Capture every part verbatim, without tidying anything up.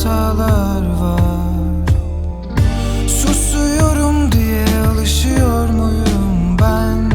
hatalar var. Susuyorum diye alışıyor muyum ben?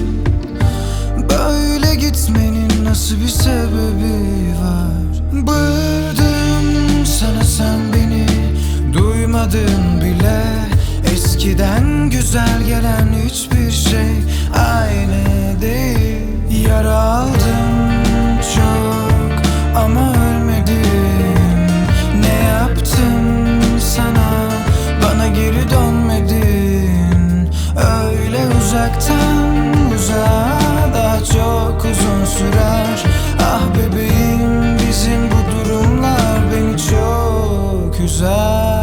Böyle gitmenin nasıl bir sebebi var? Bağırdım sana, sen beni duymadın bile. Eskiden güzel gelen hiçbir şey aynı değil. Yara aldım çok ama ölmedim. Ne yaptım sana, bana geri dönmedin. Öyle uzaktan uzağa daha çok uzun sürer. Ah bebeğim, bizim bu durumlar beni çok üzer.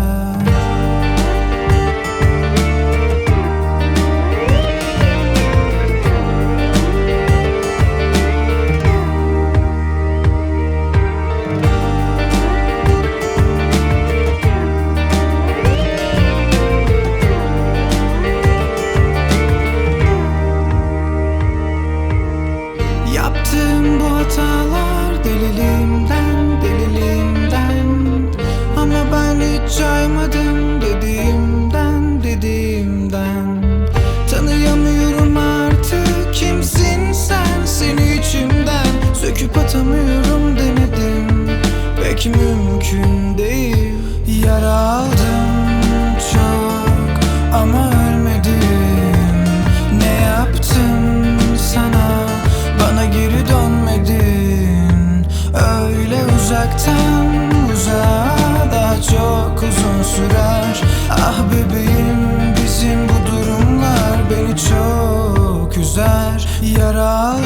Yaptığım bu hatalar deliliğimden, deliliğimden. Ama ben hiç caymadım dediğimden, dediğimden. Tanıyamıyorum artık kimsin sen, seni içimden söküp atamıyorum denedim. Pek mümkün değil. Yara aldım çok ama ölmedim. Ne yaptım sana, bana geri dönmedin. Öyle uzaktan uzağa daha çok uzun sürer. Ah bebeğim, bizim bu durumlar beni çok üzer. Yara